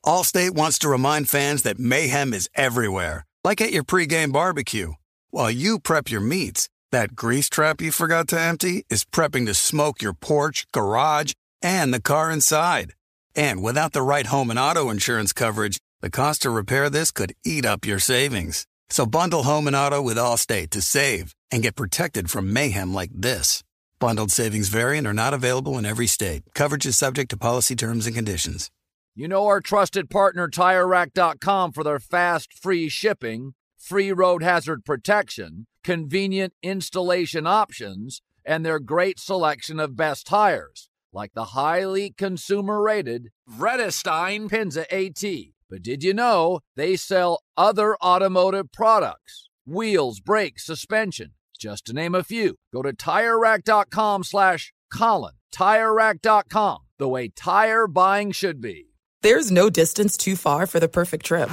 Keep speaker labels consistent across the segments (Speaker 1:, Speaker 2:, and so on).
Speaker 1: Allstate wants to remind fans that mayhem is everywhere, like at your pregame barbecue. While you prep your meats, that grease trap you forgot to empty is prepping to smoke your porch, garage, and the car inside. And without the right home and auto insurance coverage, the cost to repair this could eat up your savings. So bundle home and auto with Allstate to save and get protected from mayhem like this. Bundled savings vary and are not available in every state. Coverage is subject to policy terms and conditions.
Speaker 2: You know our trusted partner TireRack.com for their fast, free shipping, free road hazard protection, convenient installation options, and their great selection of best tires, like the highly consumer-rated Vredestein Pinza AT. But did you know they sell other automotive products? Wheels, brakes, suspension, just to name a few. Go to TireRack.com/Colin. TireRack.com, the way tire buying should be.
Speaker 3: There's no distance too far for the perfect trip.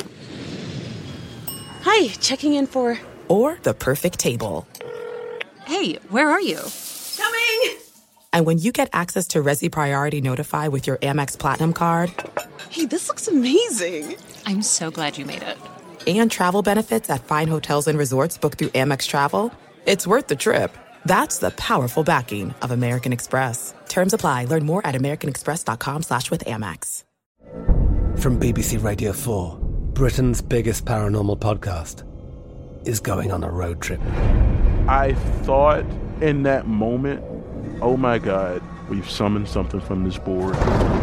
Speaker 4: Hi, checking in for...
Speaker 3: Or the perfect table.
Speaker 4: Hey, where are you? Coming!
Speaker 3: And when you get access to Resi Priority Notify with your Amex Platinum card...
Speaker 4: Hey, this looks amazing. I'm so glad you made it.
Speaker 3: And travel benefits at fine hotels and resorts booked through Amex Travel, it's worth the trip. That's the powerful backing of American Express. Terms apply. Learn more at americanexpress.com/withAmex.
Speaker 5: From BBC Radio 4, Britain's biggest paranormal podcast is going on a road trip.
Speaker 6: I thought in that moment, oh my God, we've summoned something from this board.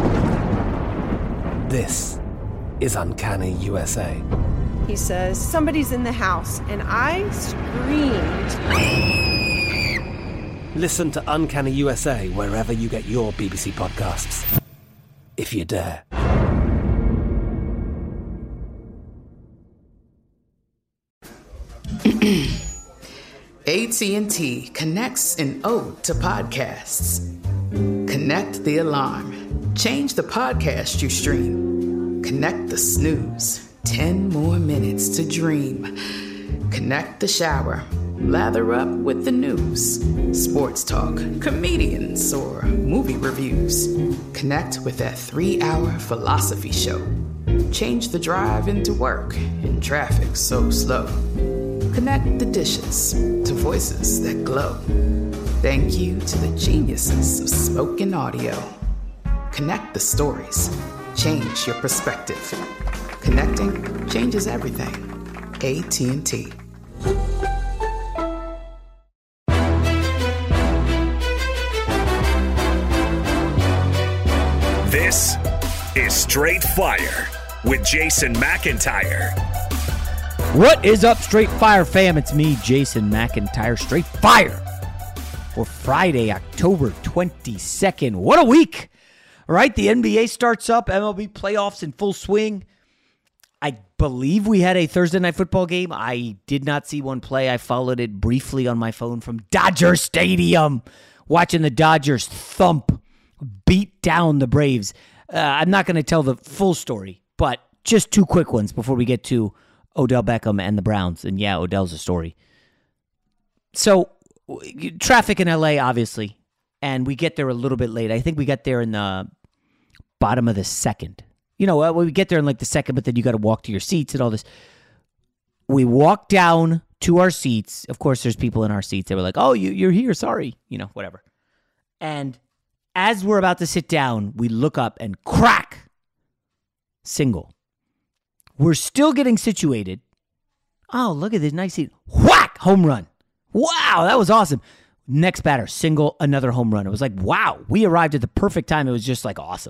Speaker 5: This is Uncanny USA.
Speaker 7: He says, somebody's in the house, and I screamed.
Speaker 5: Listen to Uncanny USA wherever you get your BBC podcasts, if you dare.
Speaker 8: AT&T connects an ode to podcasts. Connect the alarm. Change the podcast you stream. Connect the snooze. 10 more minutes to dream. Connect the shower. Lather up with the news. Sports talk, comedians, or movie reviews. Connect with that 3-hour philosophy show. Change the drive into work in traffic so slow. Connect the dishes to voices that glow. Thank you to the geniuses of spoken audio. Connect the stories. Change your perspective. Connecting changes everything. AT&T.
Speaker 9: This is Straight Fire with Jason McIntyre.
Speaker 10: What is up, Straight Fire fam? It's me, Jason McIntyre. Straight Fire for Friday, October 22nd. What a week! All right, the NBA starts up, MLB playoffs in full swing. I believe we had a Thursday night football game. I did not see one play. I followed it briefly on my phone from Dodger Stadium, watching the Dodgers beat down the Braves. I'm not going to tell the full story, but just two quick ones before we get to Odell Beckham and the Browns. And yeah, Odell's a story. So, traffic in LA, obviously, and we get there a little bit late. I think we got there in the bottom of the second. You know, we get there in like the second, but then you got to walk to your seats and all this. We walk down to our seats. Of course, there's people in our seats. They were like, oh, you're here. Sorry. You know, whatever. And as we're about to sit down, we look up and crack. Single. We're still getting situated. Oh, look at this nice seat. Whack! Home run. Wow, that was awesome. Next batter, single, another home run. It was like, wow, we arrived at the perfect time. It was just like awesome.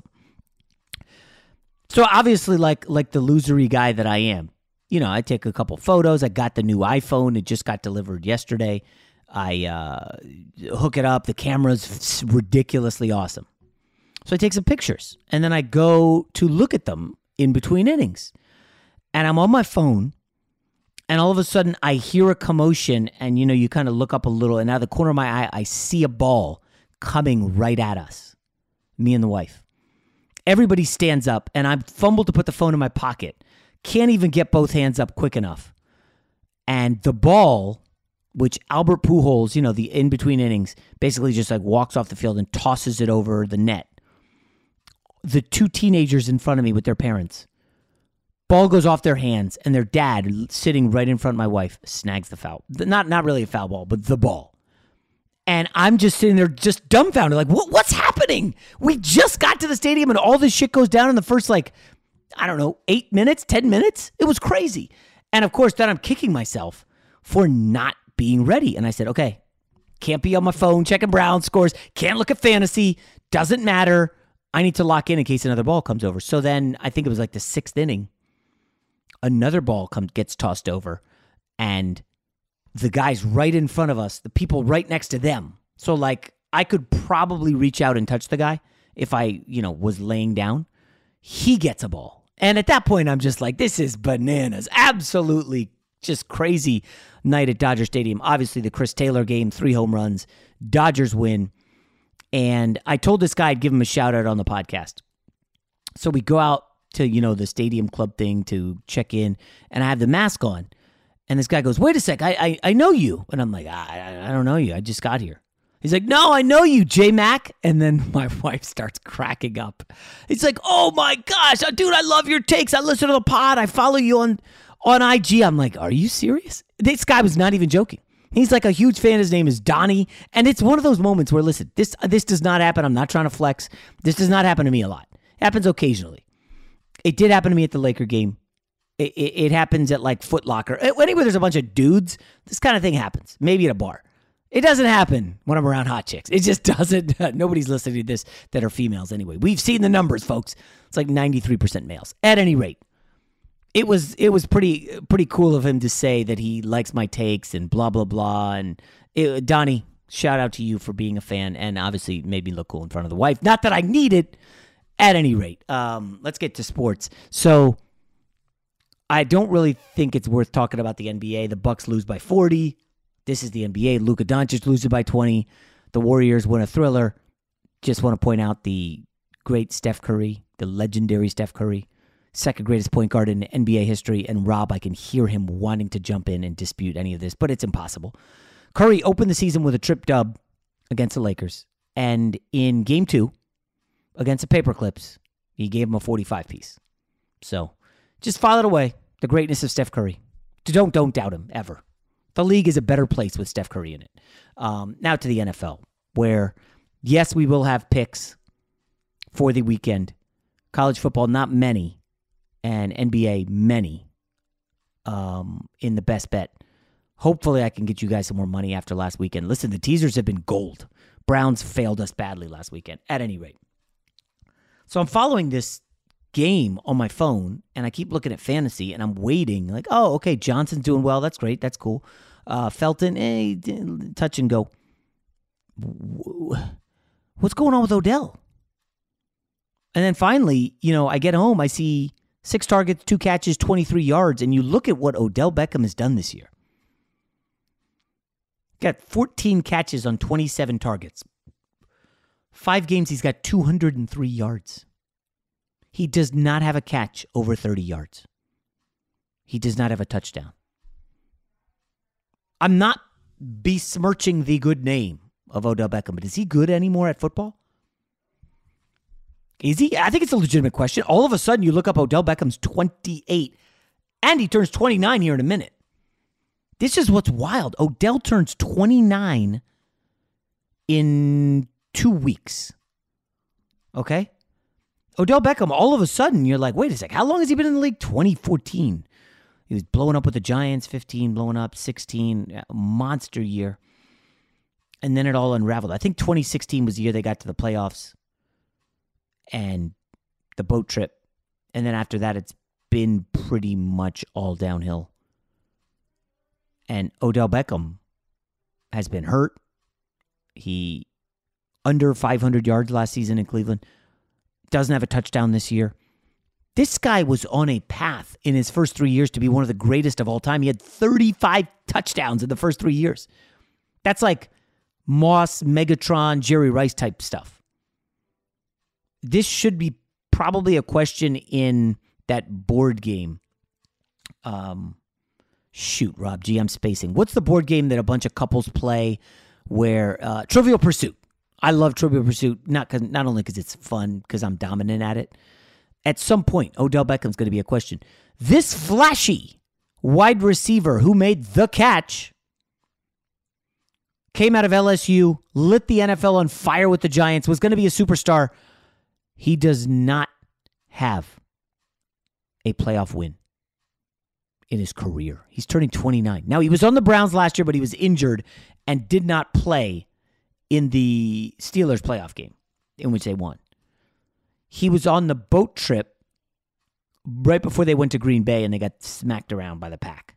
Speaker 10: So obviously, like the losery guy that I am, you know, I take a couple photos. I got the new iPhone. It just got delivered yesterday. I hook it up. The camera's ridiculously awesome. So I take some pictures, and then I go to look at them in between innings. And I'm on my phone, and all of a sudden I hear a commotion, and, you know, you kind of look up a little, and out of the corner of my eye, I see a ball coming right at us, me and the wife. Everybody stands up, and I fumble to put the phone in my pocket. Can't even get both hands up quick enough. And the ball, which Albert Pujols, you know, the in-between innings, basically just like walks off the field and tosses it over the net. the two teenagers in front of me with their parents. Ball goes off their hands, and their dad, sitting right in front of my wife, snags the foul. Not really a foul ball, but the ball. And I'm just sitting there just dumbfounded, like, what's happening? We just got to the stadium, and all this shit goes down in the first, 8 minutes, 10 minutes? It was crazy. And, of course, then I'm kicking myself for not being ready. And I said, okay, can't be on my phone checking Brown scores, can't look at fantasy, doesn't matter. I need to lock in case another ball comes over. So then I think it was like the 6th inning. Another ball gets tossed over, and the guys right in front of us, the people right next to them. So, I could probably reach out and touch the guy if I, was laying down. He gets a ball. And at that point, I'm just like, this is bananas. Absolutely just crazy night at Dodger Stadium. Obviously, the Chris Taylor game, 3 home runs. Dodgers win. And I told this guy I'd give him a shout out on the podcast. So we go out to, the stadium club thing to check in, and I have the mask on. And this guy goes, wait a sec, I know you. And I'm like, I don't know you. I just got here. He's like, no, I know you, J-Mac. And then my wife starts cracking up. He's like, oh my gosh, dude, I love your takes. I listen to the pod. I follow you on IG. I'm like, are you serious? This guy was not even joking. He's like a huge fan. His name is Donnie. And it's one of those moments where, listen, this does not happen. I'm not trying to flex. This does not happen to me a lot. It happens occasionally. It did happen to me at the Laker game. It happens at Foot Locker. Anywhere there's a bunch of dudes, this kind of thing happens. Maybe at a bar. It doesn't happen when I'm around hot chicks. It just doesn't. Nobody's listening to this that are females anyway. We've seen the numbers, folks. It's like 93% males. At any rate, it was pretty cool of him to say that he likes my takes and blah, blah, blah. And Donnie, shout out to you for being a fan and obviously made me look cool in front of the wife. Not that I need it. At any rate, let's get to sports. So I don't really think it's worth talking about the NBA. The Bucks lose by 40. This is the NBA. Luka Doncic loses by 20. The Warriors win a thriller. Just want to point out the great Steph Curry, the legendary Steph Curry, second greatest point guard in NBA history. And Rob, I can hear him wanting to jump in and dispute any of this, but it's impossible. Curry opened the season with a trip dub against the Lakers. And in game 2, against the Paperclips, he gave him a 45-piece. So just file it away. The greatness of Steph Curry. Don't doubt him, ever. The league is a better place with Steph Curry in it. Now to the NFL, where, yes, we will have picks for the weekend. College football, not many. And NBA, many. In the best bet. Hopefully I can get you guys some more money after last weekend. Listen, the teasers have been gold. Browns failed us badly last weekend. At any rate. So I'm following this game on my phone, and I keep looking at fantasy, and I'm waiting. Like, oh, okay, Johnson's doing well. That's great. That's cool. Felton, touch and go. What's going on with Odell? And then finally, I get home. I see 6 targets, 2 catches, 23 yards, and you look at what Odell Beckham has done this year. Got 14 catches on 27 targets. 5 games, he's got 203 yards. He does not have a catch over 30 yards. He does not have a touchdown. I'm not besmirching the good name of Odell Beckham, but is he good anymore at football? Is he? I think it's a legitimate question. All of a sudden, you look up Odell Beckham's 28, and he turns 29 here in a minute. This is what's wild. Odell turns 29 in 2 weeks. Okay? Odell Beckham, all of a sudden, you're like, wait a sec, how long has he been in the league? 2014. He was blowing up with the Giants, 15, blowing up, 16, monster year. And then it all unraveled. I think 2016 was the year they got to the playoffs and the boat trip. And then after that, it's been pretty much all downhill. And Odell Beckham has been hurt. He under 500 yards last season in Cleveland. Doesn't have a touchdown this year. This guy was on a path in his first 3 years to be one of the greatest of all time. He had 35 touchdowns in the first 3 years. That's like Moss, Megatron, Jerry Rice type stuff. This should be probably a question in that board game. Shoot, Rob G, I'm spacing. What's the board game that a bunch of couples play where Trivial Pursuit? I love Trivial Pursuit, not only because it's fun, because I'm dominant at it. At some point, Odell Beckham's going to be a question. This flashy wide receiver who made the catch came out of LSU, lit the NFL on fire with the Giants, was going to be a superstar. He does not have a playoff win in his career. He's turning 29. Now, he was on the Browns last year, but he was injured and did not play in the Steelers playoff game in which they won. He was on the boat trip right before they went to Green Bay and they got smacked around by the Pack.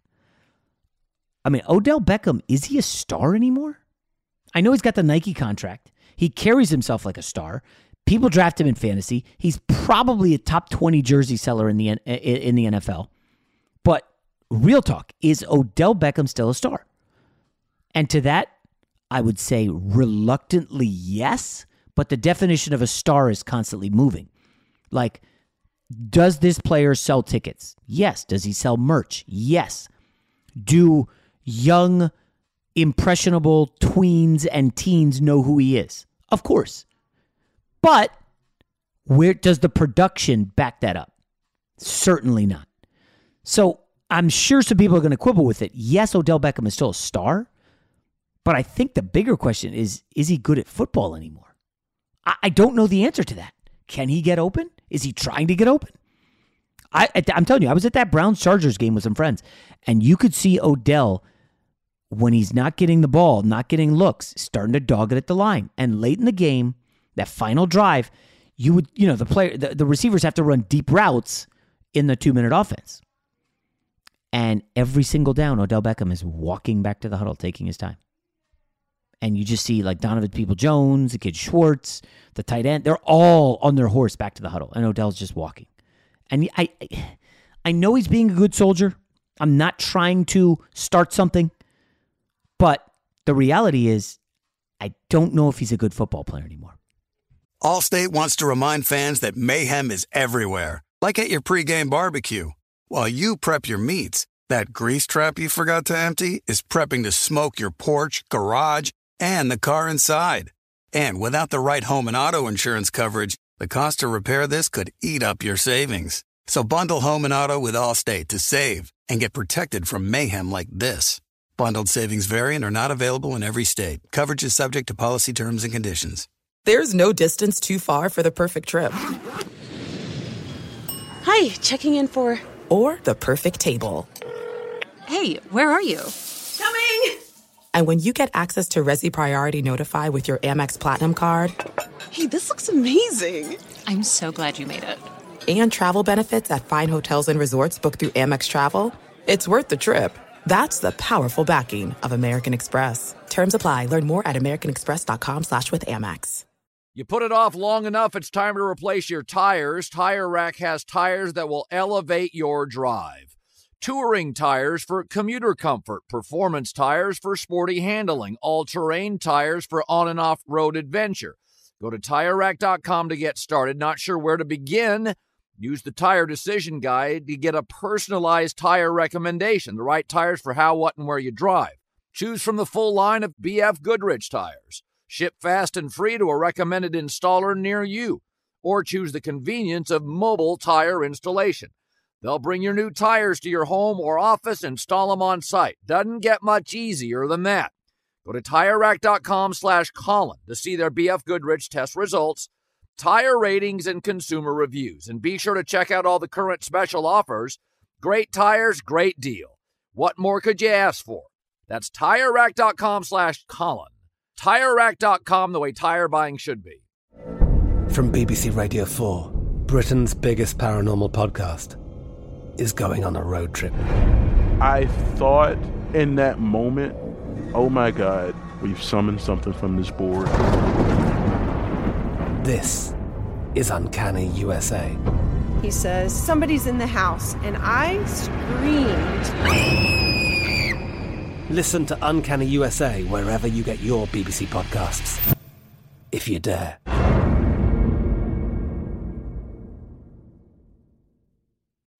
Speaker 10: I mean, Odell Beckham, is he a star anymore? I know he's got the Nike contract. He carries himself like a star. People draft him in fantasy. He's probably a top 20 jersey seller in the NFL. But real talk, is Odell Beckham still a star? And to that, I would say reluctantly yes, but the definition of a star is constantly moving. Like, does this player sell tickets? Yes. Does he sell merch? Yes. Do young, impressionable tweens and teens know who he is? Of course. But where does the production back that up? Certainly not. So I'm sure some people are going to quibble with it. Yes, Odell Beckham is still a star, but I think the bigger question is he good at football anymore? I don't know the answer to that. Can he get open? Is he trying to get open? I'm telling you, I was at that Browns-Chargers game with some friends, and you could see Odell, when he's not getting the ball, not getting looks, starting to dog it at the line. And late in the game, that final drive, the receivers have to run deep routes in the 2-minute offense. And every single down, Odell Beckham is walking back to the huddle, taking his time. And you just see like Donovan Peoples-Jones, the kid Schwartz, the tight end, they're all on their horse back to the huddle. And Odell's just walking. And I know he's being a good soldier. I'm not trying to start something. But the reality is, I don't know if he's a good football player anymore.
Speaker 1: Allstate wants to remind fans that mayhem is everywhere, like at your pregame barbecue. While you prep your meats, that grease trap you forgot to empty is prepping to smoke your porch, garage, and the car inside. And without the right home and auto insurance coverage, the cost to repair this could eat up your savings. So bundle home and auto with Allstate to save and get protected from mayhem like this. Bundled savings vary and are not available in every state. Coverage is subject to policy terms and conditions.
Speaker 3: There's no distance too far for the perfect trip.
Speaker 4: Hi, checking in for...
Speaker 3: Or the perfect table.
Speaker 4: Hey, where are you?
Speaker 7: Coming!
Speaker 3: And when you get access to Resi Priority Notify with your Amex Platinum card...
Speaker 7: Hey, this looks amazing.
Speaker 4: I'm so glad you made it.
Speaker 3: And travel benefits at fine hotels and resorts booked through Amex Travel, it's worth the trip. That's the powerful backing of American Express. Terms apply. Learn more at americanexpress.com/withAmex.
Speaker 2: You put it off long enough, it's time to replace your tires. Tire Rack has tires that will elevate your drive. Touring tires for commuter comfort, performance tires for sporty handling, all-terrain tires for on- and off-road adventure. Go to TireRack.com to get started. Not sure where to begin? Use the Tire Decision Guide to get a personalized tire recommendation, the right tires for how, what, and where you drive. Choose from the full line of BF Goodrich tires. Ship fast and free to a recommended installer near you. Or choose the convenience of mobile tire installation. They'll bring your new tires to your home or office and install them on site. Doesn't get much easier than that. Go to TireRack.com/Colin to see their BF Goodrich test results, tire ratings, and consumer reviews. And be sure to check out all the current special offers. Great tires, great deal. What more could you ask for? That's TireRack.com/Colin. TireRack.com, the way tire buying should be.
Speaker 5: From BBC Radio 4, Britain's biggest paranormal podcast is going on a road trip.
Speaker 6: I thought in that moment, oh my God, we've summoned something from this board.
Speaker 5: This is Uncanny USA.
Speaker 7: He says, somebody's in the house, and I screamed.
Speaker 5: Listen to Uncanny USA wherever you get your BBC podcasts, if you dare.
Speaker 10: All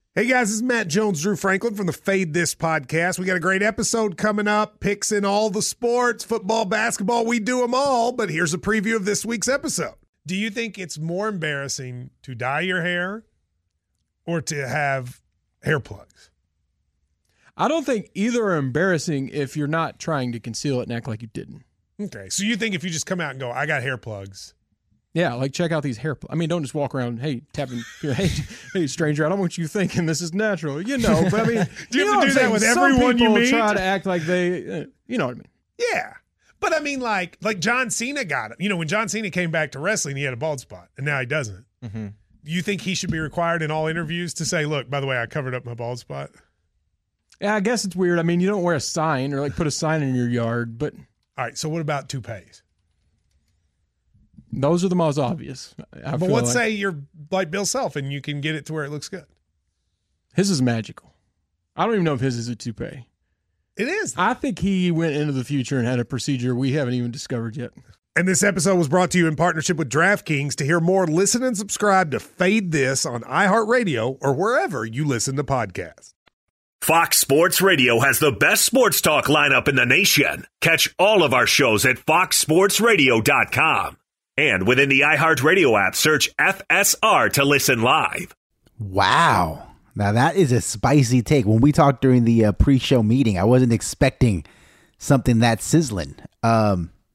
Speaker 11: Hey guys, this is Matt Jones, Drew Franklin from the Fade This podcast. We got a great episode coming up, picks in all the sports, football, basketball, we do them all, but here's a preview of this week's episode. Do you think it's more embarrassing to dye your hair or to have hair plugs?
Speaker 12: I don't think either are embarrassing if you're not trying to conceal it and act like you didn't.
Speaker 11: Okay, so you think if you just come out and go, I got hair plugs.
Speaker 12: Yeah, like check out these hair plugs. I mean, don't just walk around, hey, tapping, hey, stranger, I don't want you thinking this is natural. You know, but I mean,
Speaker 11: do you have to do that with everyone you meet?
Speaker 12: Try to act like they, you know what I mean?
Speaker 11: Yeah. But I mean, like John Cena got it. You know, when John Cena came back to wrestling, he had a bald spot, and now he doesn't. Mm-hmm. You think he should be required in all interviews to say, look, by the way, I covered up my bald spot?
Speaker 12: Yeah, I guess it's weird. I mean, you don't wear a sign or like put a sign in your yard, but.
Speaker 11: All right, so what about toupees?
Speaker 12: Those are the most obvious.
Speaker 11: But let's say you're like Bill Self and you can get it to where it looks good.
Speaker 12: His is magical. I don't even know if his is a toupee.
Speaker 11: It is.
Speaker 12: I think he went into the future and had a procedure we haven't even discovered yet.
Speaker 11: And this episode was brought to you in partnership with DraftKings. To hear more, listen and subscribe to Fade This on iHeartRadio or wherever you listen to podcasts.
Speaker 9: Fox Sports Radio has the best sports talk lineup in the nation. Catch all of our shows at foxsportsradio.com. And within the iHeartRadio app, search FSR to listen live.
Speaker 13: Wow. Now that is a spicy take. When we talked during the pre-show meeting, I wasn't expecting something that sizzling. Let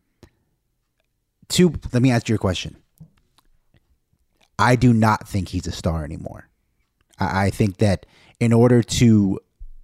Speaker 13: me ask you a question. I do not think he's a star anymore. I think that in order to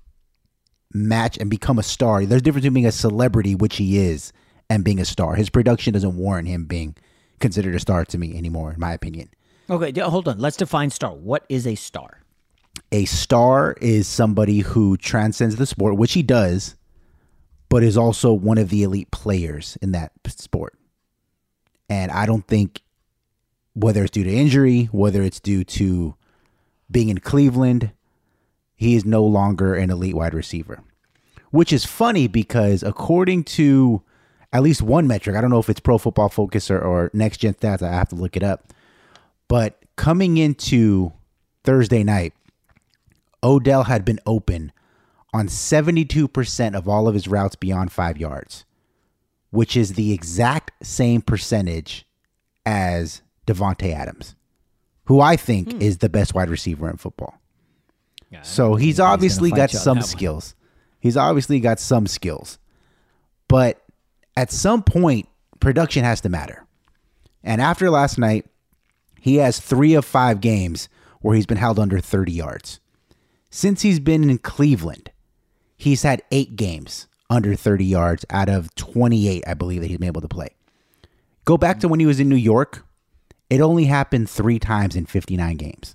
Speaker 13: match and become a star, there's a difference between being a celebrity, which he is, and being a star. His production doesn't warrant him being considered a star to me anymore, in my opinion.
Speaker 10: Okay, hold on. Let's define star. What is a star?
Speaker 13: A star is somebody who transcends the sport, which he does, but is also one of the elite players in that sport. And I don't think, whether it's due to injury, whether it's due to being in Cleveland, he is no longer an elite wide receiver. Which is funny because according to at least one metric, I don't know if it's Pro Football Focus or Next Gen Stats, I have to look it up. But coming into Thursday night, Odell had been open on 72% of all of his routes beyond 5 yards, which is the exact same percentage as Devontae Adams, who I think is the best wide receiver in football. Yeah, so he's obviously got some skills. He's obviously got some skills. But at some point, production has to matter. And after last night, he has 3 of 5 games where he's been held under 30 yards. Since he's been in Cleveland, he's had 8 games under 30 yards out of 28, I believe, that he's been able to play. Go back to when he was in New York. It only happened 3 times in 59 games.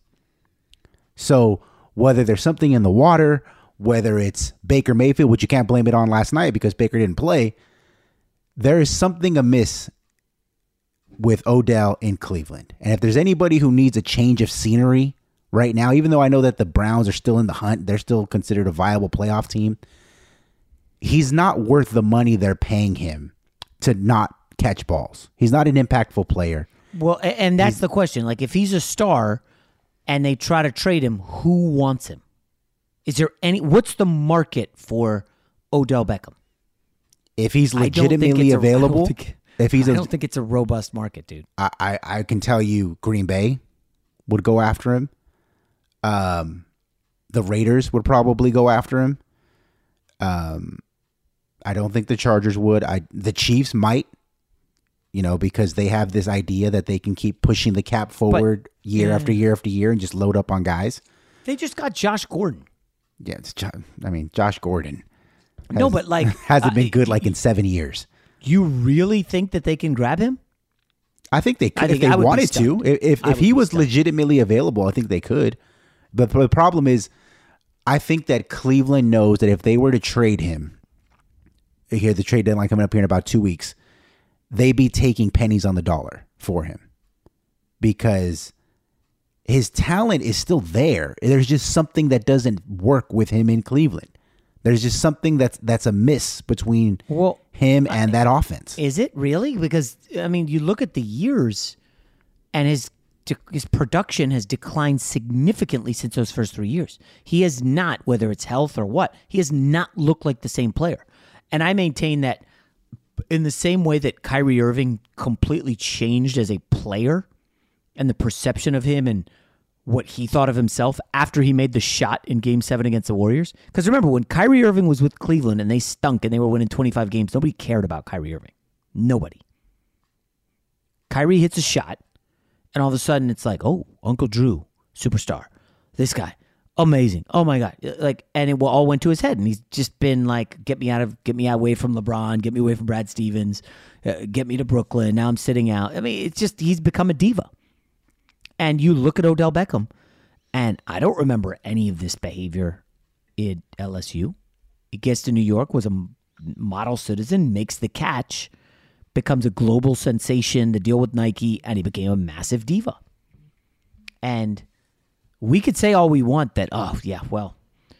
Speaker 13: So whether there's something in the water, whether it's Baker Mayfield, which you can't blame it on last night because Baker didn't play, there is something amiss with Odell in Cleveland. And if there's anybody who needs a change of scenery right now, even though I know that the Browns are still in the hunt, they're still considered a viable playoff team, he's not worth the money they're paying him to not catch balls. He's not an impactful player.
Speaker 10: Well, and that's the question. Like, if he's a star and they try to trade him, who wants him? Is there what's the market for Odell Beckham?
Speaker 13: If he's legitimately available,
Speaker 10: I don't think it's a robust market, dude.
Speaker 13: I can tell you Green Bay would go after him. The Raiders would probably go after him. I don't think the Chargers would. The Chiefs might, because they have this idea that they can keep pushing the cap forward year after year after year and just load up on guys.
Speaker 10: They just got Josh Gordon.
Speaker 13: Yeah, Josh Gordon.
Speaker 10: Hasn't
Speaker 13: been good in 7 years.
Speaker 10: You really think that they can grab him?
Speaker 13: I think they could if they wanted to. If he was legitimately available, I think they could. But the problem is, I think that Cleveland knows that if they were to trade him, here the trade deadline coming up here in about 2 weeks, they'd be taking pennies on the dollar for him because his talent is still there. There's just something that doesn't work with him in Cleveland. There's just something that's amiss between him and that offense.
Speaker 10: Is it really? Because, you look at the years and his production has declined significantly since those first 3 years. He has not, whether it's health or what, he has not looked like the same player. And I maintain that in the same way that Kyrie Irving completely changed as a player and the perception of him and what he thought of himself after he made the shot in Game 7 against the Warriors. Because remember, when Kyrie Irving was with Cleveland and they stunk and they were winning 25 games, nobody cared about Kyrie Irving. Nobody. Kyrie hits a shot, and all of a sudden it's like, oh, Uncle Drew, superstar. This guy, amazing. Oh my God. And it all went to his head. And he's just been like, get me away from LeBron, get me away from Brad Stevens, get me to Brooklyn. Now I'm sitting out. I mean, it's just, he's become a diva. And you look at Odell Beckham, and I don't remember any of this behavior in LSU. He gets to New York, was a model citizen, makes the catch, becomes a global sensation, the deal with Nike, and he became a massive diva. And we could say all we want that, oh, yeah, well,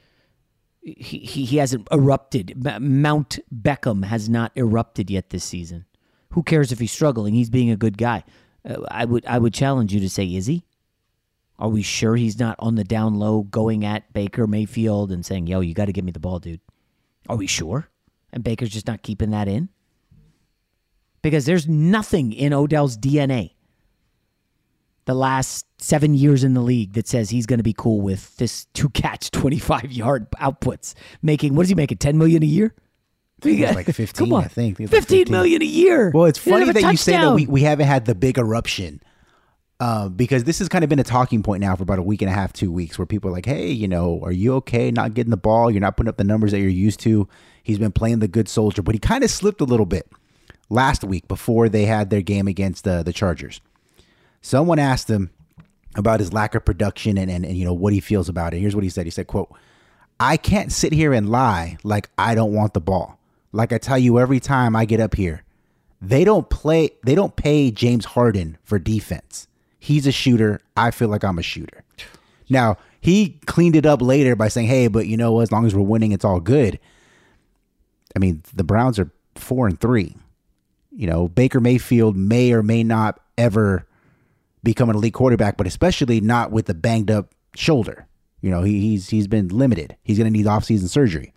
Speaker 10: he hasn't erupted. Mount Beckham has not erupted yet this season. Who cares if he's struggling? He's being a good guy. I would challenge you to say, is he? Are we sure he's not on the down low going at Baker Mayfield and saying, yo, you got to give me the ball, dude? Are we sure? And Baker's just not keeping that in? Because there's nothing in Odell's DNA the last 7 years in the league that says he's going to be cool with this 2-catch, 25-yard outputs. What is he making, $10 million a year?
Speaker 13: Like 15, I think.
Speaker 10: $15 million a year.
Speaker 13: Well, it's funny that you say that we haven't had the big eruption because this has kind of been a talking point now for about a week and a half, 2 weeks, where people are like, hey, are you okay not getting the ball? You're not putting up the numbers that you're used to. He's been playing the good soldier, but he kind of slipped a little bit last week before they had their game against the Chargers. Someone asked him about his lack of production and what he feels about it. Here's what he said. He said, quote, I can't sit here and lie like I don't want the ball. Like I tell you every time I get up here, they don't pay James Harden for defense. He's a shooter. I feel like I'm a shooter. Now, he cleaned it up later by saying, hey, but as long as we're winning, it's all good. I mean, the Browns are 4-3. Baker Mayfield may or may not ever become an elite quarterback, but especially not with the banged up shoulder. He's been limited. He's going to need offseason surgery.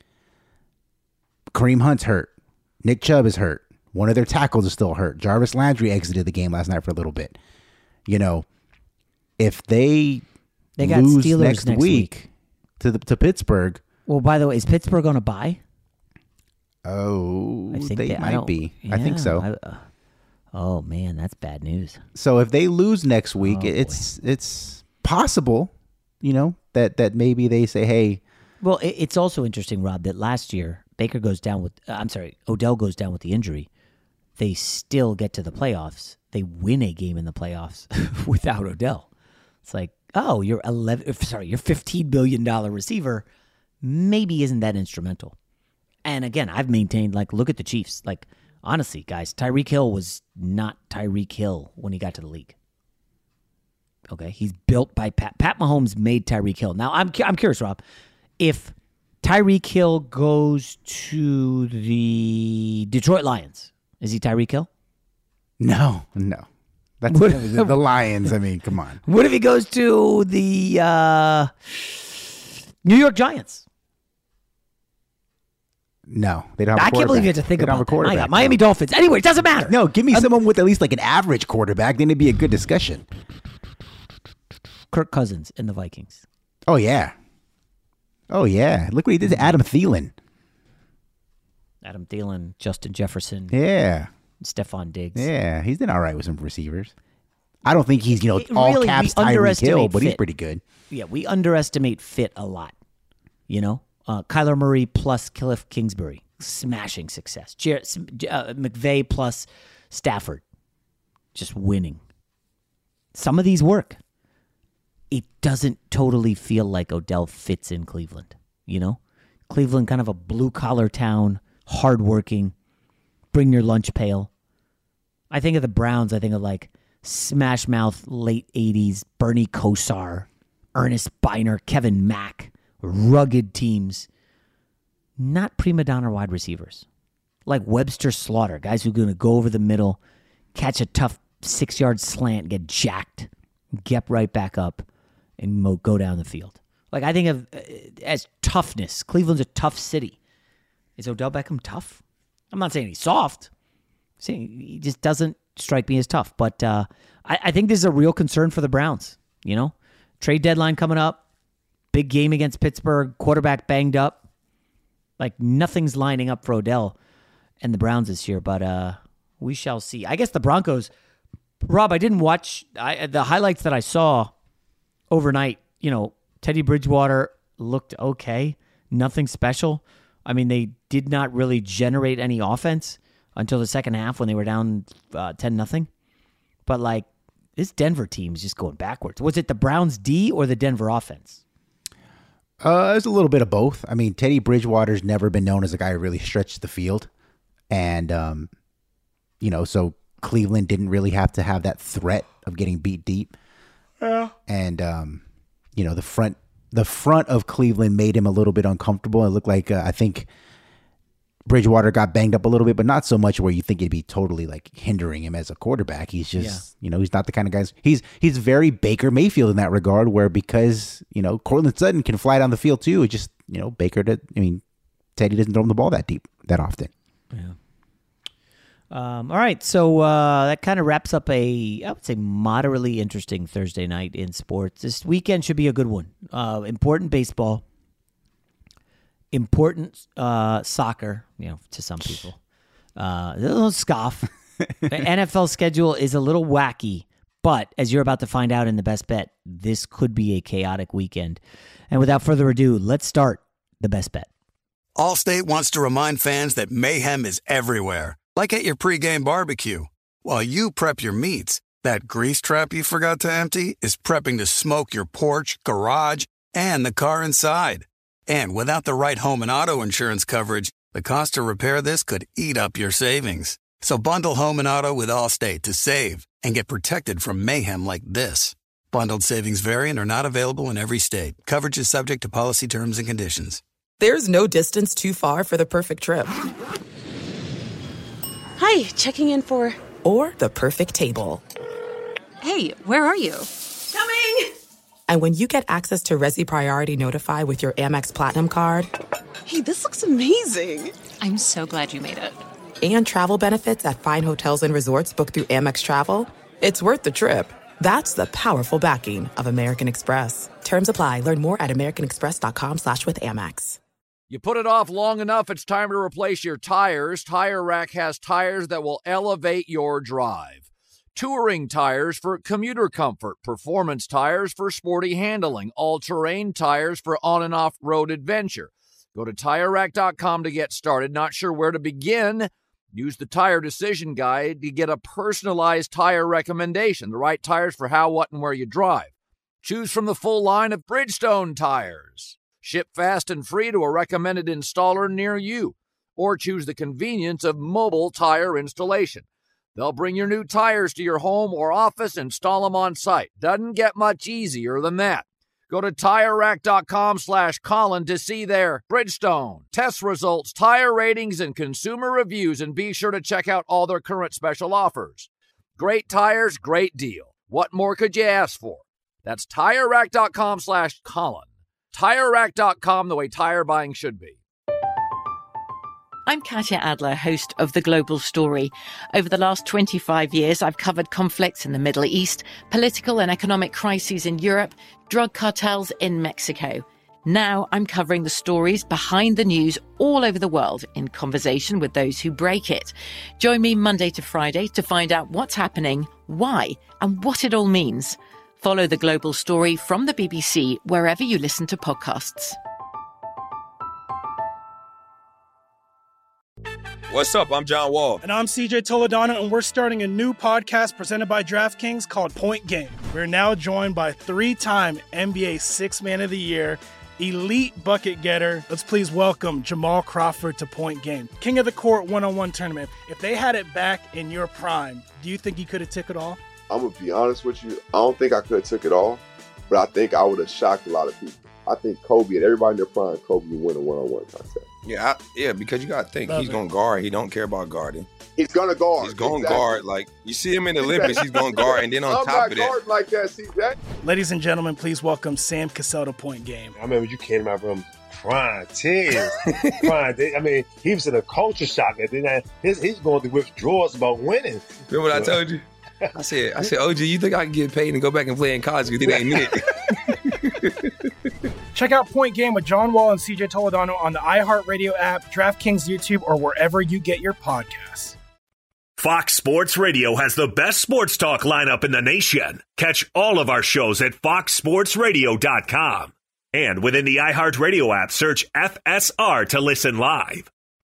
Speaker 13: Kareem Hunt's hurt. Nick Chubb is hurt. One of their tackles is still hurt. Jarvis Landry exited the game last night for a little bit. If they got lose Steelers next week to Pittsburgh.
Speaker 10: Well, by the way, is Pittsburgh on a bye?
Speaker 13: Oh, they might be. Yeah, I think so.
Speaker 10: Oh man, that's bad news.
Speaker 13: So if they lose next week, it's possible, that maybe they say, hey.
Speaker 10: Well, it's also interesting, Rob, that last year Odell goes down with the injury. They still get to the playoffs. They win a game in the playoffs without Odell. It's like, oh, your $15 billion receiver maybe isn't that instrumental. And again, I've maintained, look at the Chiefs. Honestly, guys, Tyreek Hill was not Tyreek Hill when he got to the league. Okay, he's built by Pat. Pat Mahomes made Tyreek Hill. Now, I'm curious, Rob, if Tyreek Hill goes to the Detroit Lions, is he Tyreek Hill?
Speaker 13: No. That's the Lions. I mean, come on.
Speaker 10: What if he goes to the New York Giants?
Speaker 13: No, they don't have a quarterback.
Speaker 10: I can't believe you have to think about that.
Speaker 13: I
Speaker 10: got Miami Dolphins. Anyway, it doesn't matter.
Speaker 13: No, give me someone with at least an average quarterback. Then it'd be a good discussion.
Speaker 10: Kirk Cousins in the Vikings.
Speaker 13: Oh, yeah. Look what he did to Adam Thielen.
Speaker 10: Adam Thielen, Justin Jefferson.
Speaker 13: Yeah.
Speaker 10: Stephon Diggs.
Speaker 13: Yeah, he's done all right with some receivers. I don't think he's, all caps Tyreek Hill, but he's pretty good.
Speaker 10: Yeah, we underestimate fit a lot, Kyler Murray plus Cliff Kingsbury, smashing success. McVay plus Stafford, just winning. Some of these work. It doesn't totally feel like Odell fits in Cleveland, Cleveland, kind of a blue-collar town, hardworking, bring your lunch pail. I think of the Browns, I think of Smash Mouth, late 80s, Bernie Kosar, Ernest Biner, Kevin Mack, rugged teams, not prima donna wide receivers. Like Webster Slaughter, guys who are going to go over the middle, catch a tough 6-yard slant, get jacked. get right back up, and go down the field. Like, I think of as toughness. Cleveland's a tough city. Is Odell Beckham tough? I'm not saying he's soft. I'm saying he just doesn't strike me as tough. But I think this is a real concern for the Browns. You know, trade deadline coming up, big game against Pittsburgh, quarterback banged up. Like, nothing's lining up for Odell and the Browns this year. But we shall see. I guess the Broncos, Rob, I didn't watch the highlights that I saw overnight. You know, Teddy Bridgewater looked okay. Nothing special. I mean, they did not really generate any offense until the second half when they were down 10-0. But, like, this Denver team is just going backwards. Was it the Browns D or the Denver offense?
Speaker 13: It's a little bit of both. I mean, Teddy Bridgewater's never been known as a guy who really stretched the field. And, you know, so Cleveland didn't really have to have that threat of getting beat deep. Yeah. And, you know, the front of Cleveland made him a little bit uncomfortable. It looked like, I think Bridgewater got banged up a little bit, but not so much where you think it'd be totally like hindering him as a quarterback. He's just, you know, he's not the kind of guy. He's very Baker Mayfield in that regard, where because, you know, Cortland Sutton can fly down the field too. It just, you know, Teddy doesn't throw him the ball that deep, that often.
Speaker 10: Yeah. All right. So that kind of wraps up I would say, moderately interesting Thursday night in sports. This weekend should be a good one. Important baseball. Important soccer, you know, to some people. A little scoff. The NFL schedule is a little wacky, but as you're about to find out in the best bet, this could be a chaotic weekend. And without further ado, let's start the best bet.
Speaker 1: Allstate wants to remind fans that mayhem is everywhere, like at your pregame barbecue. While you prep your meats, that grease trap you forgot to empty is prepping to smoke your porch, garage, and the car inside. And without the right home and auto insurance coverage, the cost to repair this could eat up your savings. So bundle home and auto with Allstate to save and get protected from mayhem like this. Bundled savings vary and are not available in every state. Coverage is subject to policy terms and conditions.
Speaker 3: There's no distance too far for the perfect trip.
Speaker 4: Hi, checking in for...
Speaker 3: Or the perfect table.
Speaker 4: Hey, where are you?
Speaker 7: Coming!
Speaker 3: And when you get access to Resi Priority Notify with your Amex Platinum card...
Speaker 7: Hey, this looks amazing!
Speaker 4: I'm so glad you made it.
Speaker 3: And travel benefits at fine hotels and resorts booked through Amex Travel, it's worth the trip. That's the powerful backing of American Express. Terms apply. Learn more at americanexpress.com/withAmex.
Speaker 2: You put it off long enough, it's time to replace your tires. Tire Rack has tires that will elevate your drive. Touring tires for commuter comfort, performance tires for sporty handling, all-terrain tires for on- and off-road adventure. Go to TireRack.com to get started. Not sure where to begin? Use the Tire Decision Guide to get a personalized tire recommendation, the right tires for how, what, and where you drive. Choose from the full line of Bridgestone tires. Ship fast and free to a recommended installer near you. Or choose the convenience of mobile tire installation. They'll bring your new tires to your home or office, install them on site. Doesn't get much easier than that. Go to TireRack.com/Colin to see their Bridgestone test results, tire ratings, and consumer reviews, and be sure to check out all their current special offers. Great tires, great deal. What more could you ask for? That's TireRack.com/Colin. TireRack.com, the way tire buying should be.
Speaker 14: I'm Katya Adler, host of The Global Story. Over the last 25 years, I've covered conflicts in the Middle East, political and economic crises in Europe, drug cartels in Mexico. Now I'm covering the stories behind the news all over the world in conversation with those who break it. Join me Monday to Friday to find out what's happening, why, and what it all means. Follow The Global Story from the BBC wherever you listen to podcasts.
Speaker 15: What's up? I'm John Wall.
Speaker 16: And I'm CJ Toledano, and we're starting a new podcast presented by DraftKings called Point Game. We're now joined by three-time NBA Sixth Man of the Year, elite bucket getter. Let's please welcome Jamal Crawford to Point Game. King of the Court one-on-one tournament. If they had it back in your prime, do you think you could have took it all?
Speaker 17: I'm going to be honest with you. I don't think I could have took it all, but I think I would have shocked a lot of people. I think Kobe and everybody in their prime, Kobe would win a one-on-one contest.
Speaker 15: Yeah, because you got to think he's going to guard. He don't care about guarding.
Speaker 17: He's going to guard.
Speaker 15: He's going to guard. Like, you see him in the Olympics, he's going to guard. And then on top of that.
Speaker 17: I'm not guarding like that, CJ.
Speaker 16: Ladies and gentlemen, please welcome Sam Cassell to Point Game.
Speaker 18: I remember you came to my room crying, tears, crying. I mean, he was in a culture shock. And then he's going through withdrawals about winning.
Speaker 15: Remember what I told you? I said, OG, you think I can get paid and go back and play in college because it ain't it?
Speaker 16: Check out Point Game with John Wall and CJ Toledano on the iHeartRadio app, DraftKings YouTube, or wherever you get your podcasts.
Speaker 9: Fox Sports Radio has the best sports talk lineup in the nation. Catch all of our shows at foxsportsradio.com. And within the iHeartRadio app, search FSR to listen live.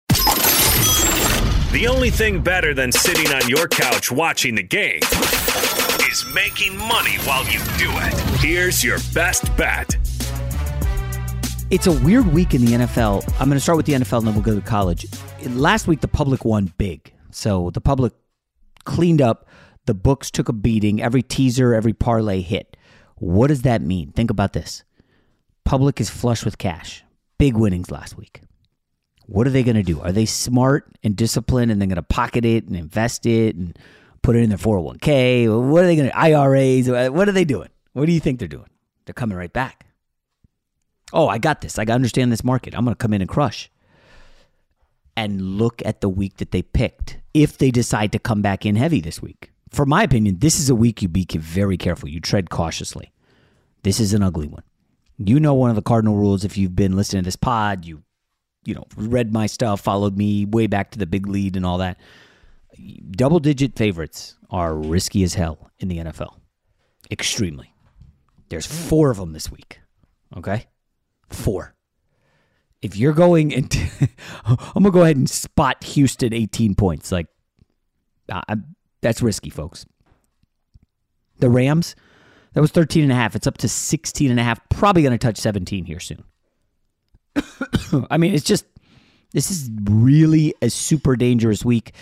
Speaker 9: The only thing better than sitting on your couch watching the game is making money while you do it. Here's your best bet.
Speaker 10: It's a weird week in the NFL. I'm going to start with the NFL and then we'll go to college. Last week, the public won big. So the public cleaned up. The books took a beating. Every teaser, every parlay hit. What does that mean? Think about this. Public is flush with cash. Big winnings last week. What are they going to do? Are they smart and disciplined and they're going to pocket it and invest it and put it in their 401k? What are they going to, IRAs? What are they doing? What do you think they're doing? They're coming right back. Oh, I got this. I understand this market. I'm going to come in and crush. And look at the week that they picked. If they decide to come back in heavy this week. For my opinion, this is a week you be very careful. You tread cautiously. This is an ugly one. You know one of the cardinal rules if you've been listening to this pod, you read my stuff, followed me way back to the big lead and all that. Double-digit favorites are risky as hell in the NFL. Extremely. There's 4 of them this week. Okay? 4. If you're going into, I'm going to go ahead and spot Houston 18 points. Like, that's risky, folks. The Rams, that was 13.5. It's up to 16.5. Probably going to touch 17 here soon. I mean, this is really a super dangerous week.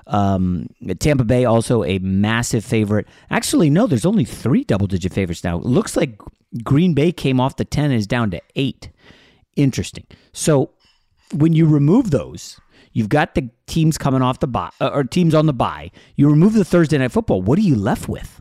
Speaker 10: Tampa Bay also a massive favorite. Actually, no, there's only 3 double-digit favorites now. It looks like Green Bay came off the 10 and is down to 8. Interesting. So when you remove those, you've got the teams coming off the bye, or teams on the bye. You remove the Thursday Night Football. What are you left with?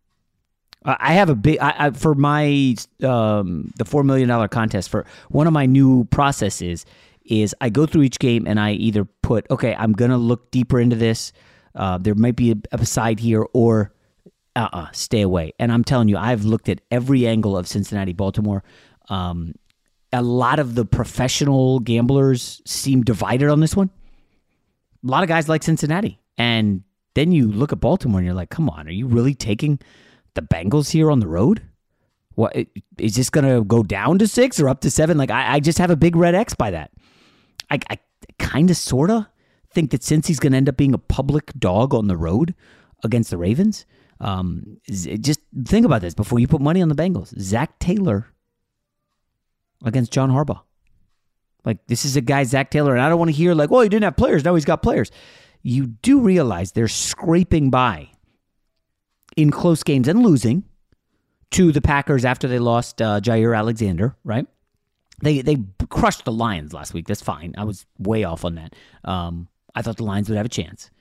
Speaker 10: I have a big for my the $4 million contest. For one of my new processes is I go through each game and I either put, okay, I'm gonna look deeper into this. There might be a side here, or stay away. And I'm telling you, I've looked at every angle of Cincinnati, Baltimore. A lot of the professional gamblers seem divided on this one. A lot of guys like Cincinnati. And then you look at Baltimore and you're like, come on, are you really taking the Bengals here on the road? What, is this going to go down to 6 or up to 7? Like, I just have a big red X by that. I kind of, sort of think that since he's going to end up being a public dog on the road against the Ravens, just think about this before you put money on the Bengals. Zach Taylor against John Harbaugh. Like, this is a guy, Zach Taylor, and I don't want to hear like, well, he didn't have players. Now he's got players. You do realize they're scraping by in close games and losing to the Packers after they lost Jair Alexander, right? They crushed the Lions last week. That's fine. I was way off on that. I thought the Lions would have a chance.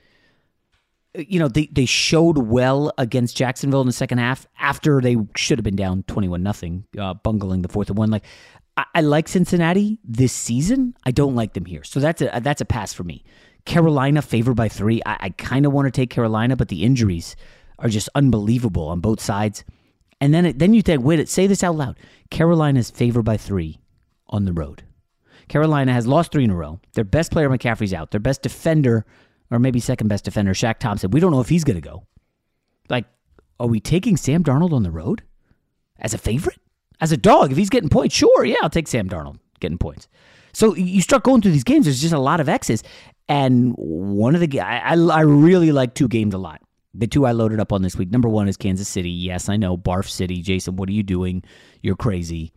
Speaker 10: They showed well against Jacksonville in the second half after they should have been down 21-0, bungling the 4th and 1. Like, I like Cincinnati this season. I don't like them here. So that's a pass for me. Carolina favored by 3. I kind of want to take Carolina, but the injuries are just unbelievable on both sides. And then you think, wait, say this out loud. Carolina's favored by 3 on the road. Carolina has lost 3 in a row. Their best player, McCaffrey's out. Their best defender, or maybe second best defender, Shaq Thompson. We don't know if he's going to go. Like, are we taking Sam Darnold on the road as a favorite? As a dog, if he's getting points, sure, yeah, I'll take Sam Darnold getting points. So you start going through these games, there's just a lot of X's. And one of the I really like 2 games a lot. The 2 I loaded up on this week. Number 1 is Kansas City. Yes, I know, Barf City. Jason, what are you doing? You're crazy.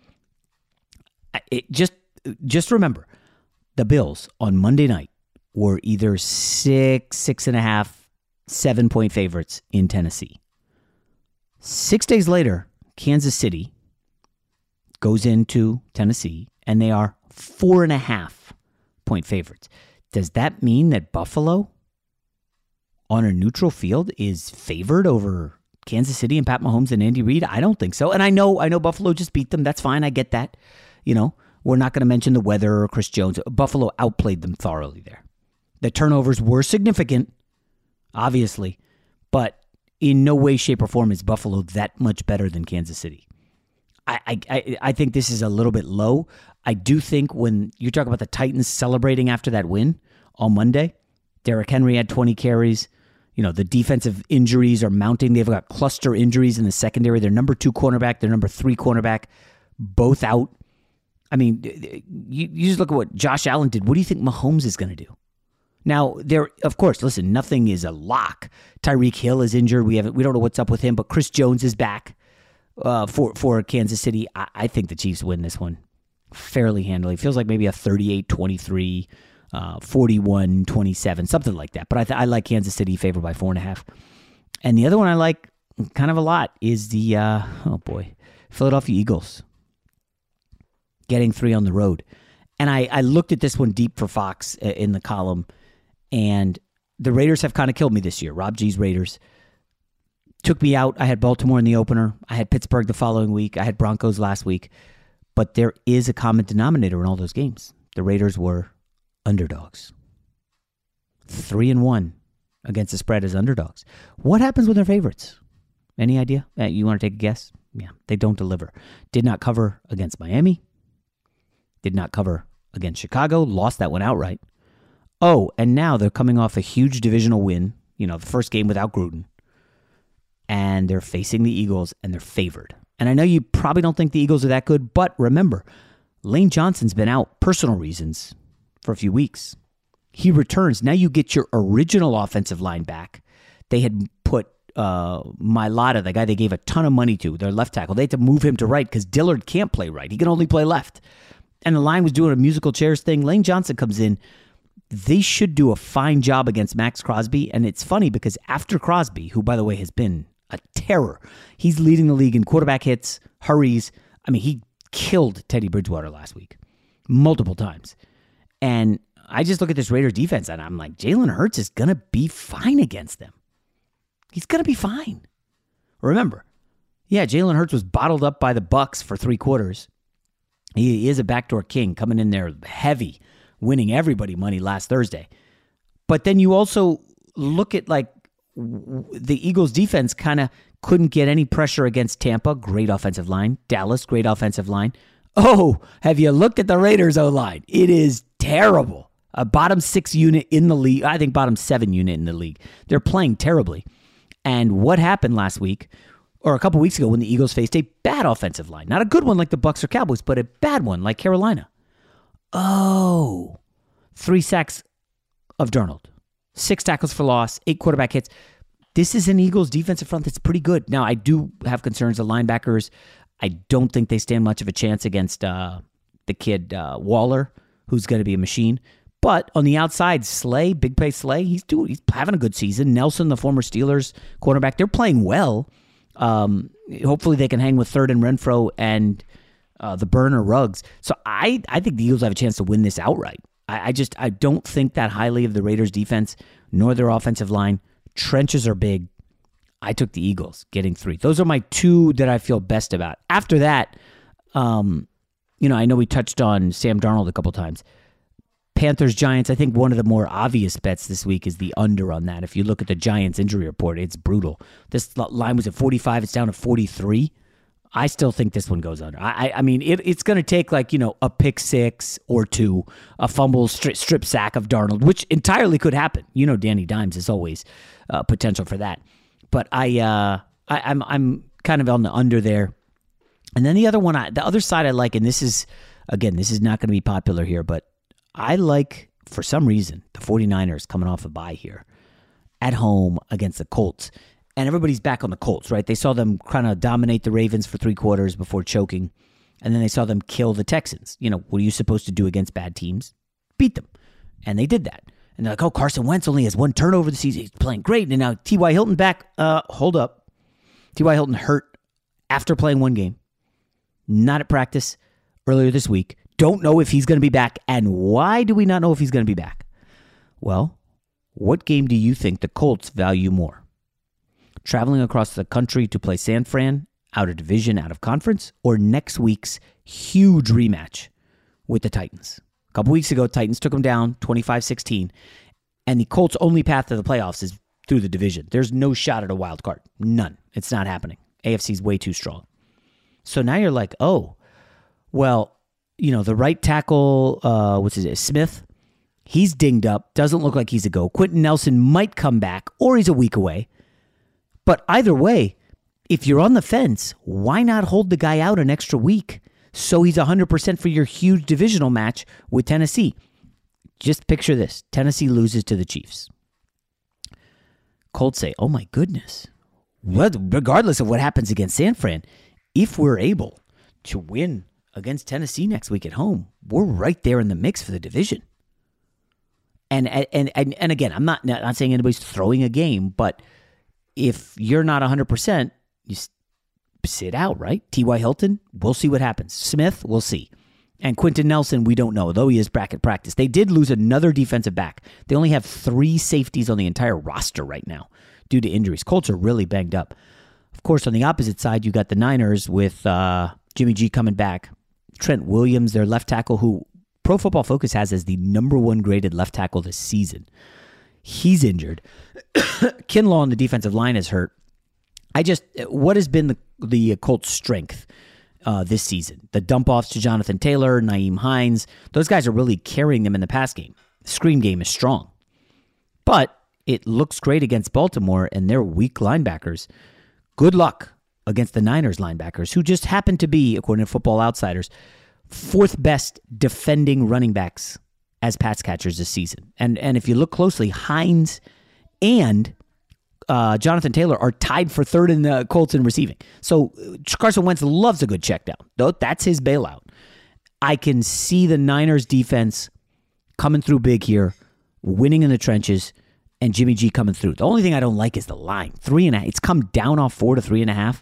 Speaker 10: Just remember, the Bills on Monday night were either 6, 6.5, 7-point favorites in Tennessee. 6 days later, Kansas City goes into Tennessee, and they are 4.5 point favorites. Does that mean that Buffalo on a neutral field is favored over Kansas City and Pat Mahomes and Andy Reid? I don't think so. And I know Buffalo just beat them. That's fine. I get that. We're not going to mention the weather or Chris Jones. Buffalo outplayed them thoroughly there. The turnovers were significant, obviously, but in no way, shape, or form is Buffalo that much better than Kansas City. I think this is a little bit low. I do think when you talk about the Titans celebrating after that win on Monday, Derrick Henry had 20 carries. The defensive injuries are mounting. They've got cluster injuries in the secondary. Their number 2 cornerback, their number 3 cornerback, both out. I mean, you just look at what Josh Allen did. What do you think Mahomes is going to do? Now, of course, listen, nothing is a lock. Tyreek Hill is injured. We don't know what's up with him, but Chris Jones is back for Kansas City. I think the Chiefs win this one fairly handily. It feels like maybe a 38-23, 41-27, something like that. But I like Kansas City favored by 4.5. And the other one I like kind of a lot is the, Philadelphia Eagles getting 3 on the road. And I looked at this one deep for Fox in the column, and the Raiders have kind of killed me this year. Rob G's Raiders took me out. I had Baltimore in the opener. I had Pittsburgh the following week. I had Broncos last week. But there is a common denominator in all those games. The Raiders were underdogs. 3-1 against the spread as underdogs. What happens when they're favorites? Any idea? You want to take a guess? Yeah, they don't deliver. Did not cover against Miami. Did not cover against Chicago. Lost that one outright. Oh, and now they're coming off a huge divisional win. The first game without Gruden. And they're facing the Eagles, and they're favored. And I know you probably don't think the Eagles are that good, but remember, Lane Johnson's been out, personal reasons, for a few weeks. He returns. Now you get your original offensive line back. They had put Mailata, the guy they gave a ton of money to, their left tackle. They had to move him to right because Dillard can't play right. He can only play left. And the line was doing a musical chairs thing. Lane Johnson comes in. They should do a fine job against Max Crosby. And it's funny because after Crosby, who, by the way, has been a terror, he's leading the league in quarterback hits, hurries. I mean, he killed Teddy Bridgewater last week multiple times. And I just look at this Raiders defense, and I'm like, Jalen Hurts is going to be fine against them. He's going to be fine. Remember, Jalen Hurts was bottled up by the Bucs for 3 quarters. He is a backdoor king, coming in there heavy, winning everybody money last Thursday. But then you also look at the Eagles defense kind of couldn't get any pressure against Tampa. Great offensive line. Dallas, great offensive line. Oh, have you looked at the Raiders O-line? It is terrible. A bottom 6 unit in the league. I think bottom 7 unit in the league. They're playing terribly. And what happened last week, or a couple weeks ago, when the Eagles faced a bad offensive line? Not a good one like the Bucs or Cowboys, but a bad one like Carolina. 3 sacks of Darnold. 6 tackles for loss, 8 quarterback hits. This is an Eagles defensive front that's pretty good. Now, I do have concerns. The linebackers, I don't think they stand much of a chance against the kid Waller, who's going to be a machine. But on the outside, Slay, Big Play Slay, he's having a good season. Nelson, the former Steelers quarterback, they're playing well. Hopefully they can hang with Third and Renfro and the burner Ruggs. So I think the Eagles have a chance to win this outright. I don't think that highly of the Raiders defense nor their offensive line. Trenches are big. I took the Eagles getting 3. Those are my 2 that I feel best about. After that, I know we touched on Sam Darnold a couple times. Panthers, Giants, I think one of the more obvious bets this week is the under on that. If you look at the Giants injury report, it's brutal. This line was at 45. It's down to 43. I still think this one goes under. I mean, it's going to take a pick 6 or 2, a fumble, strip sack of Darnold, which entirely could happen. Danny Dimes is always potential for that. But I'm kind of on the under there. And then the other one, the other side I like, and this is not going to be popular here, but I like, for some reason, the 49ers coming off a bye here at home against the Colts. And everybody's back on the Colts, right? They saw them kind of dominate the Ravens for 3 quarters before choking. And then they saw them kill the Texans. What are you supposed to do against bad teams? Beat them. And they did that. And they're like, Carson Wentz only has 1 turnover this season. He's playing great. And now T.Y. Hilton back. Hold up. T.Y. Hilton hurt after playing 1 game. Not at practice. earlier this week. Don't know if he's going to be back. And why do we not know if he's going to be back? Well, what game do you think the Colts value more? Traveling across the country to play San Fran, out of division, out of conference, or next week's huge rematch with the Titans? A couple weeks ago, Titans took them down 25-16, and the Colts' only path to the playoffs is through the division. There's no shot at a wild card. None. It's not happening. AFC's way too strong. So now you're like, oh, well, the right tackle, Smith, he's dinged up. Doesn't look like he's a go. Quentin Nelson might come back, or he's a week away. But either way, if you're on the fence, why not hold the guy out an extra week so he's 100% for your huge divisional match with Tennessee? Just picture this. Tennessee loses to the Chiefs. Colts say, oh my goodness. Well, regardless of what happens against San Fran, if we're able to win against Tennessee next week at home, we're right there in the mix for the division. And again, I'm not saying anybody's throwing a game, but if you're not 100%, you sit out, right? T.Y. Hilton, we'll see what happens. Smith, we'll see. And Quentin Nelson, we don't know, though he is back at practice. They did lose another defensive back. They only have 3 safeties on the entire roster right now due to injuries. Colts are really banged up. Of course, on the opposite side, you got the Niners with Jimmy G coming back. Trent Williams, their left tackle, who Pro Football Focus has as the number 1 graded left tackle this season. He's injured. Kinlaw on the defensive line is hurt. What has been the Colts' strength this season? The dump-offs to Jonathan Taylor, Nyheim Hines, those guys are really carrying them in the pass game. The screen game is strong. But it looks great against Baltimore and their weak linebackers. Good luck against the Niners linebackers, who just happen to be, according to Football Outsiders, 4th best defending running backs as pass catchers this season. And if you look closely, Hines and Jonathan Taylor are tied for 3rd in the Colts in receiving. So Carson Wentz loves a good check down. Though that's his bailout. I can see the Niners defense coming through big here, winning in the trenches, and Jimmy G coming through. The only thing I don't like is the line. 3.5. It's come down off 4 to 3.5.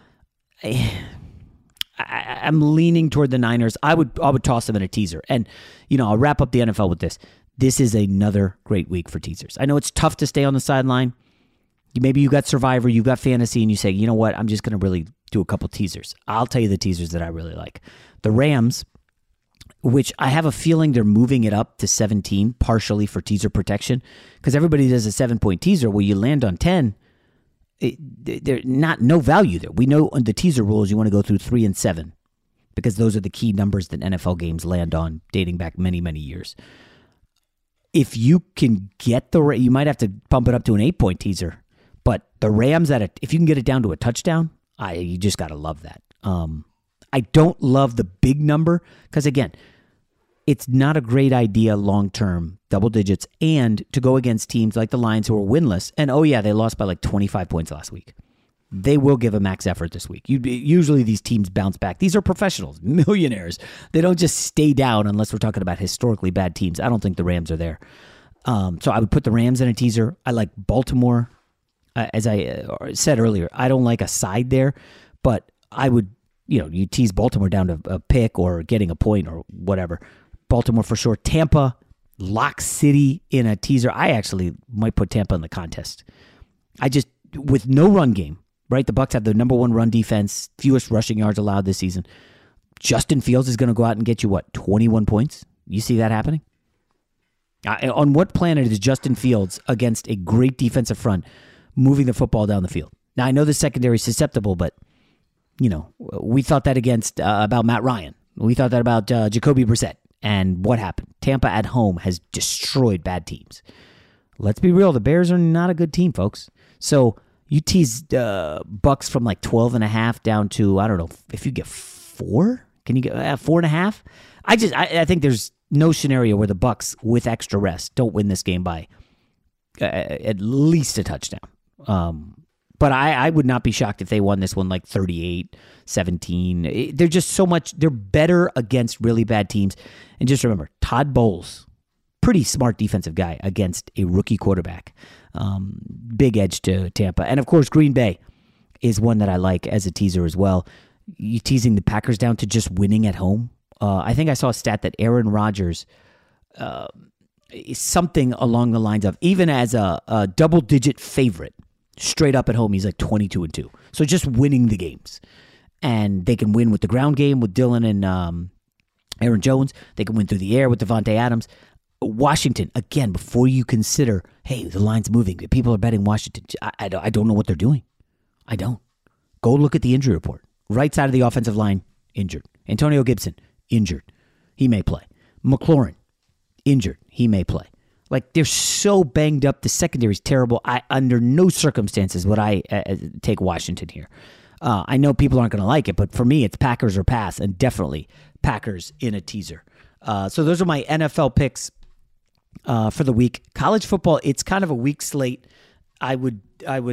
Speaker 10: I'm leaning toward the Niners. I would toss them in a teaser. And, I'll wrap up the NFL with this. This is another great week for teasers. I know it's tough to stay on the sideline. Maybe you got Survivor, you got Fantasy, and you say, you know what, I'm just going to really do a couple teasers. I'll tell you the teasers that I really like. The Rams, which I have a feeling they're moving it up to 17, partially for teaser protection, because everybody does a 7-point teaser. Well, you land on 10, there's no value there. We know on the teaser rules you want to go through 3 and 7, because those are the key numbers that NFL games land on, dating back many, many years. If you can get you might have to bump it up to an 8-point teaser. But the Rams, if you can get it down to a touchdown, you just got to love that. I don't love the big number because, again, it's not a great idea long-term, double digits, and to go against teams like the Lions who are winless. And, they lost by like 25 points last week. They will give a max effort this week. Usually these teams bounce back. These are professionals, millionaires. They don't just stay down unless we're talking about historically bad teams. I don't think the Rams are there. So I would put the Rams in a teaser. I like Baltimore. As I said earlier, I don't like a side there, but I would, you tease Baltimore down to a pick or getting a point or whatever. Baltimore for sure. Tampa, Lock City in a teaser. I actually might put Tampa in the contest. With no run game, right? The Bucs have the number 1 run defense, fewest rushing yards allowed this season. Justin Fields is going to go out and get you, 21 points? You see that happening? On what planet is Justin Fields against a great defensive front moving the football down the field? Now, I know the secondary is susceptible, but, we thought that about Matt Ryan. We thought that about Jacoby Brissett. And what happened? Tampa at home has destroyed bad teams. Let's be real. The Bears are not a good team, folks. So you tease Bucks from like 12.5 down to, I don't know, if you get 4? Can you get 4.5? I think there's no scenario where the Bucks, with extra rest, don't win this game by at least a touchdown. But I would not be shocked if they won this one like 38-17. They're just so much. They're better against really bad teams. And just remember, Todd Bowles, pretty smart defensive guy against a rookie quarterback. Big edge to Tampa. And of course, Green Bay is one that I like as a teaser as well. You teasing the Packers down to just winning at home I think I saw a stat that Aaron Rodgers, something along the lines of, even as a double-digit favorite, straight up at home, he's like 22-2. So just winning the games. And they can win with the ground game with Dylan and Aaron Jones. They can win through the air with Devontae Adams. Washington, again, before you consider, hey, the line's moving. People are betting Washington. I don't know what they're doing. I don't. Go look at the injury report. Right side of the offensive line, injured. Antonio Gibson, injured. He may play. McLaurin, injured. He may play. Like, they're so banged up. The secondary's terrible. Under no circumstances would I take Washington here. I know people aren't going to like it, but for me, it's Packers or pass, and definitely Packers in a teaser. So those are my NFL picks for the week. College football, it's kind of a weak slate. I would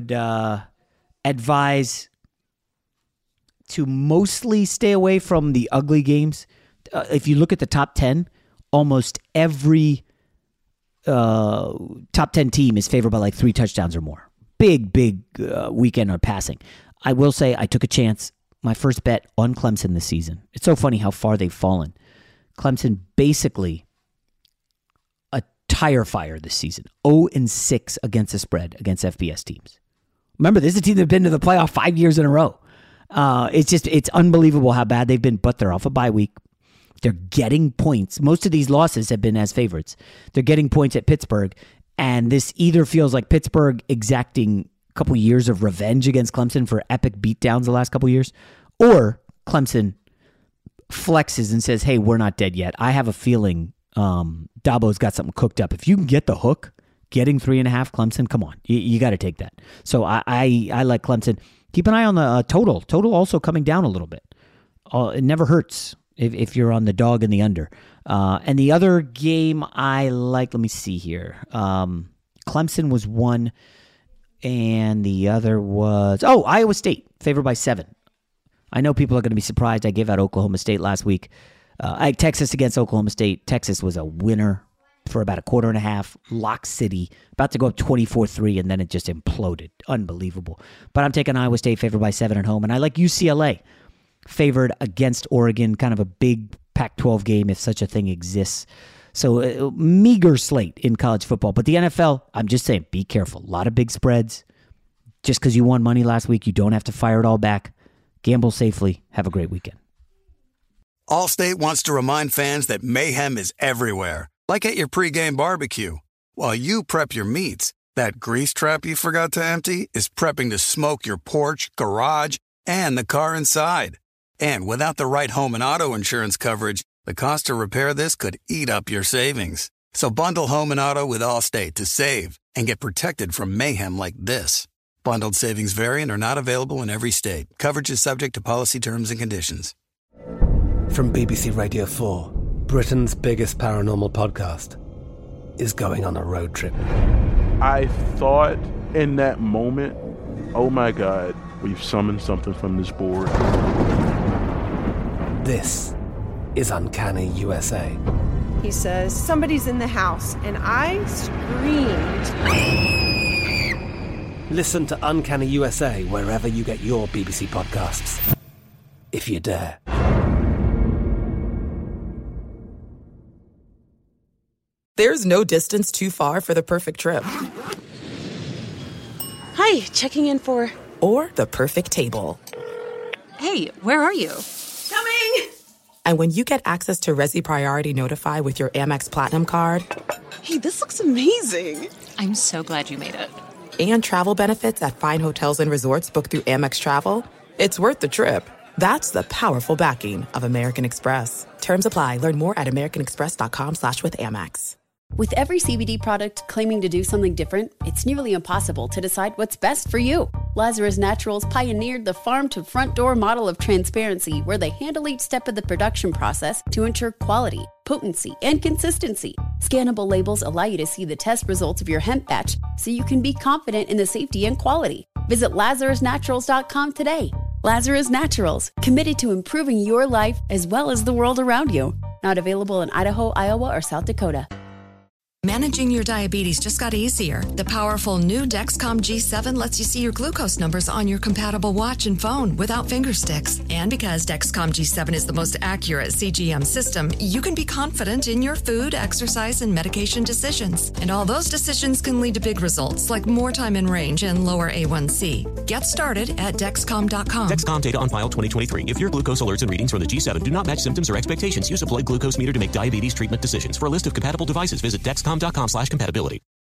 Speaker 10: advise to mostly stay away from the ugly games. If you look at the top 10, almost every top 10 team is favored by like 3 touchdowns or more. Big weekend on passing. I will say I took a chance. My first bet on Clemson this season. It's so funny how far they've fallen. Clemson basically a tire fire this season. 0-6 against the spread against FBS teams. Remember, this is a team that's been to the playoff 5 years in a row. It's unbelievable how bad they've been, but they're off a bye week. They're getting points. Most of these losses have been as favorites. They're getting points at Pittsburgh, and this either feels like Pittsburgh exacting a couple years of revenge against Clemson for epic beatdowns the last couple years, or Clemson flexes and says, hey, we're not dead yet. I have a feeling Dabo's got something cooked up. If you can get the hook, getting 3.5 Clemson, come on. You got to take that. So I like Clemson. Keep an eye on the total. Total also coming down a little bit. It never hurts if you're on the dog and the under. And the other game I like, let me see here. Clemson was 1, and the other was, Iowa State, favored by 7. I know people are going to be surprised. I gave out Oklahoma State last week. Texas against Oklahoma State. Texas was a winner for about a quarter and a half. Lock City, about to go up 24-3, and then it just imploded. Unbelievable. But I'm taking Iowa State favored by 7 at home, and I like UCLA favored against Oregon, kind of a big Pac-12 game if such a thing exists. So meager slate in college football. But the NFL, I'm just saying, be careful. A lot of big spreads. Just because you won money last week, you don't have to fire it all back. Gamble safely. Have a great weekend.
Speaker 1: Allstate wants to remind fans that mayhem is everywhere, like at your pregame barbecue. While you prep your meats, that grease trap you forgot to empty is prepping to smoke your porch, garage, and the car inside. And without the right home and auto insurance coverage, the cost to repair this could eat up your savings. So bundle home and auto with Allstate to save and get protected from mayhem like this. Bundled savings vary and are not available in every state. Coverage is subject to policy terms and conditions.
Speaker 5: From BBC Radio 4, Britain's biggest paranormal podcast is going on a road trip.
Speaker 6: I thought in that moment, oh my God, we've summoned something from this board.
Speaker 5: This is Uncanny USA.
Speaker 7: He says, somebody's in the house, and I screamed.
Speaker 5: Listen to Uncanny USA wherever you get your BBC podcasts, if you dare.
Speaker 3: There's no distance too far for the perfect trip.
Speaker 4: Hi, checking in for...
Speaker 3: Or the perfect table.
Speaker 4: Hey, where are you?
Speaker 7: Coming!
Speaker 3: And when you get access to Resi Priority Notify with your Amex Platinum card...
Speaker 7: Hey, this looks amazing.
Speaker 4: I'm so glad you made it.
Speaker 3: And travel benefits at fine hotels and resorts booked through Amex Travel, it's worth the trip. That's the powerful backing of American Express. Terms apply. Learn more at americanexpress.com/withAmex.
Speaker 19: With every CBD product claiming to do something different, it's nearly impossible to decide what's best for you. Lazarus Naturals pioneered the farm-to-front-door model of transparency, where they handle each step of the production process to ensure quality, potency, and consistency. Scannable labels allow you to see the test results of your hemp batch, so you can be confident in the safety and quality. Visit LazarusNaturals.com today. Lazarus Naturals, committed to improving your life as well as the world around you. Not available in Idaho, Iowa, or South Dakota.
Speaker 20: Managing your diabetes just got easier. The powerful new Dexcom G7 lets you see your glucose numbers on your compatible watch and phone without finger sticks. And because Dexcom G7 is the most accurate CGM system, you can be confident in your food, exercise, and medication decisions. And all those decisions can lead to big results like more time in range and lower A1C. Get started at Dexcom.com.
Speaker 21: Dexcom data on file 2023. If your glucose alerts and readings from the G7 do not match symptoms or expectations, use a blood glucose meter to make diabetes treatment decisions. For a list of compatible devices, visit Dexcom.com/compatibility.